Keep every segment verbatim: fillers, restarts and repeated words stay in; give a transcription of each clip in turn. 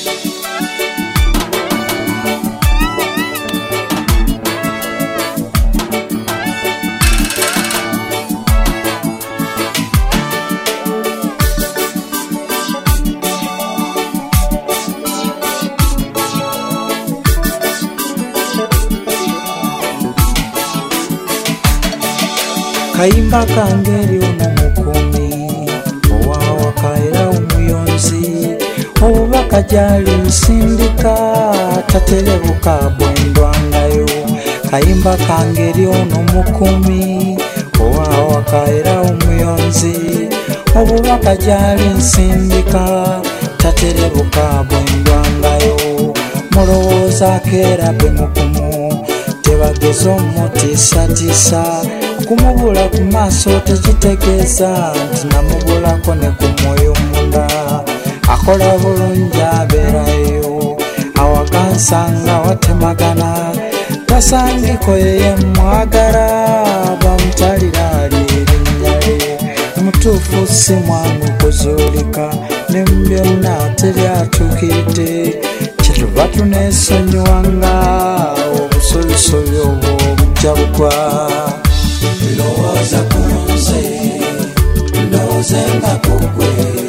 Kayimba kangeri ono mukumi owawa kaera omuyonzi obubaka jali nsindika tatelebuka bwendwangayo. Kayimba kangeri ono mukumi owawa kaera omuyonzi obubaka jali nsindika tatelebuka bwendwangayo. Mulowooza keera bwe mukumu tebageza omutiisatiisa kumubula ku maaso tekitegeeza nti namubulako ne ku mwoyo munda. Akola bulungi abeerayo awakansanga watemagana kasangiko yeye mwagala bamutalira ali erinnya lye. Mutuufu si mwangu kuzuulika ne mu byonna teryatuukiridde kyetuva tuneesonyiwanga obusobisobi obwo bujja bugwa. Ndowooza kunze ndowooze nga kugwe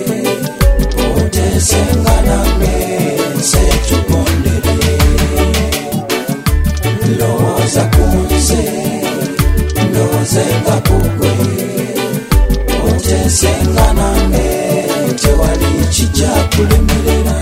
oteesenga nange nze tugondere. Ndowooza kunze ndowooze nga kugwe oteesenga nange tewali kijja kulemerera.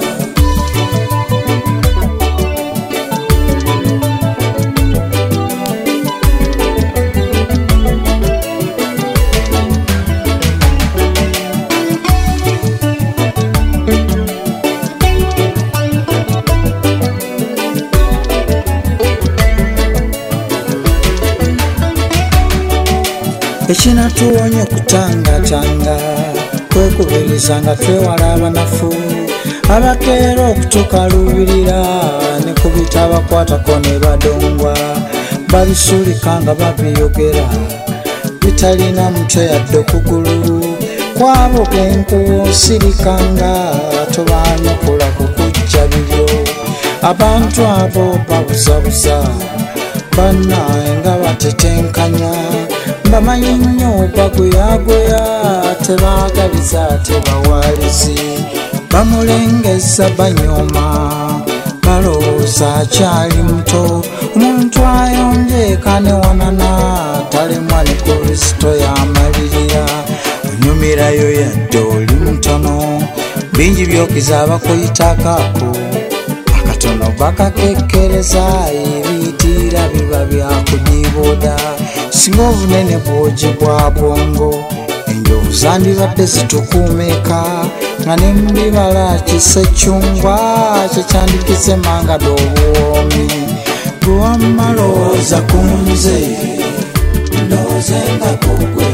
Ekinatuwonya okutangatanga kwekubiriza nga twewala abanafu abakeera okutukaluubirira ne kubita abakwatako ne badongwa babisuulika nga babiyogera bitalina mutwe yadde okugulu kwabo genkuwo sirikanga tobaanukula kukujja bibyo. Abantu abo babuzabuza bannaye nga batetenkanya bamanyi nnyo bagoyagoya tebaagaliza tebawaalizi bamulengeza banyooma balowooza akyali muto. Omuntu ayonje kanewanana talemwa ne Kristo yamalirira. Onyumirayo yadde oli mutono bingi byokiza abakuyitakaako akatono bakakekkereza ebiyitira biba byakudiibooda. Singa obunene bwogi bwa bwongo enjovu zandibadde zitukuumeka nga ne mu bibala kisecyungwa kyekyandikize mangada obuwoomi. Gwe wamma lowooza ku nze ndowooze nga kugwe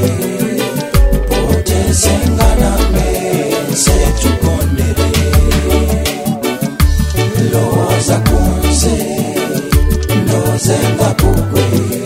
oteesenga nange nze tugondere. Lowooza ku nze ndowooze nga kugwe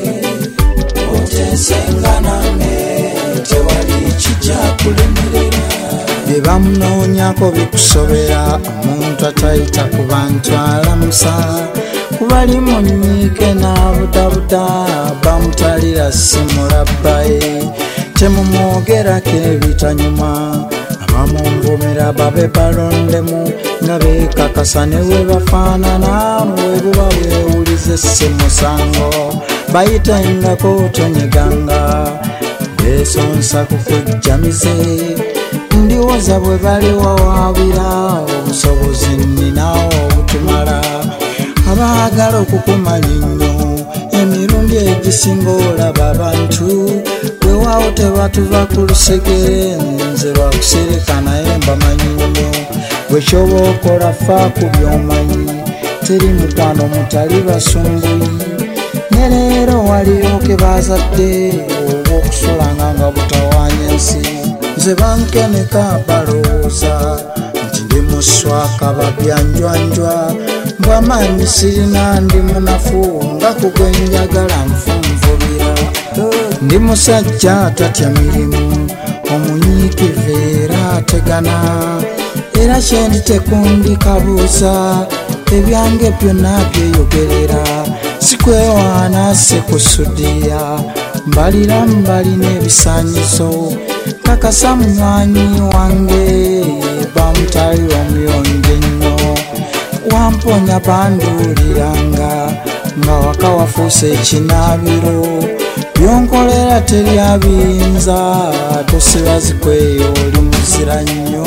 oteesenga nange tewali kijja kulemerera. bye bamunoonyako bikusobera omuntu atayita ku bantu alamusa kubali munyiike n'abudabuda bamutalira simulabbaye temumwogerako ebitanyuma abamuvumira babe balondemu nga beekakasa ne we bafaanana bwe buba bwewulize si musango bayitengako tonyeganga beesonsa kukujjamize ndiwoza bwe baliwawaabira obusobozi nninawo obutumala abaagala okukumanya nnyo emirundi egisinga olaba abantu weewaawo tebatuva ku lusegere nze lwakusereka naye mbamanyi nnyo bwekyoba okola fa ku by'omanyi teri mukwano mutali basumbuyi ne leero waliyo ke baazadde oba okusolanga nga butawaanya ensi nze bankeneka balowooza nti ndi muswaka babyanjwanjwa mbwamaanyi sirina ndi munafu nga kugwe njagala nfunvubira ndi musajja atatya mirimu omunyiikivu era ategana era era kyendi tekundikabuuza ebyange byonna byeyogerera sikwewaana sikusudiya mbalira mbalina ebisaanyizo kakasa munywanyi wange bamutalirwa omuyonjo ennyo wamponya banduuliranga nga waka wafuuse ekinaabiro byonkolera teryabiyinza tosibazikweyo oli muzira nnyo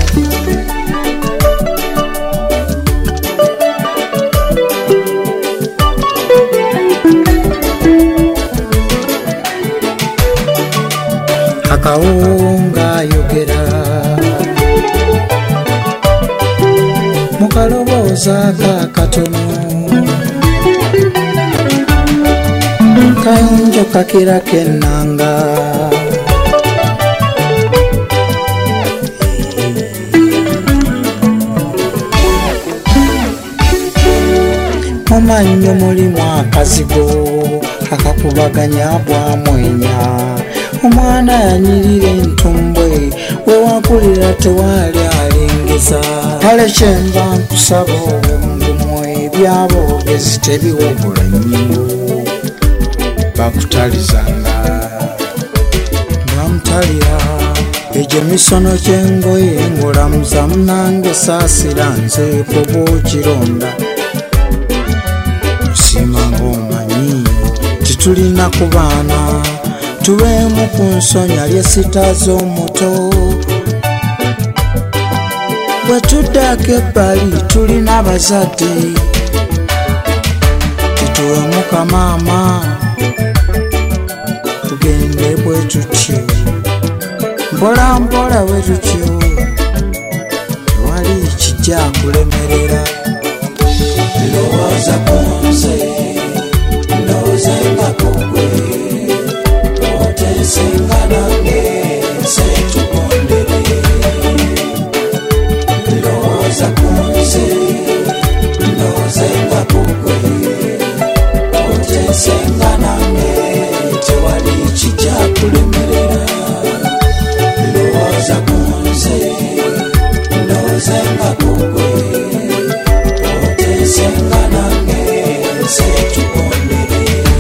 akawunga ayogera mukalobooza kakatono kayonjo kakirako ennanga mumannyo mulimu akazigo akakubaganya bwamwenya omwana yanyirira entumbwe wewakulira tewali alengeza kale kyenva nkusaba obungumu ebyaboogezi tebiwobula nnyo bakutalizanga bamutalira egyo misono ky'engoye ng'olamuza munange saasira nze kuba okironda osiima ng'omanyi titulina ku baana tubeemu ku nsonya lyesita z'omuto bwe tuddako ebbali tulina abazadde tituwemuka maama tugende bwe tutyo mpola mpola bwe tutyo tewali kijja kulemerera ndowooza ku nze ndowooza nga kugwe oteesenga nange nze tukondere ndowooza ku nze ndowooza nga kugwe oteesenga nange tewali kijja kulemerera ndowooza ku nze ndowooza nga kugwe oteesenga nange nze tukondere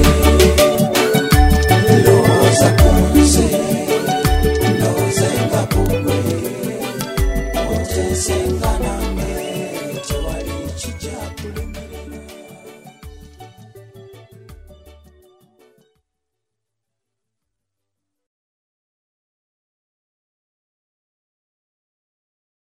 ndowooza ku nze ndowooza nga kugwe oteesenga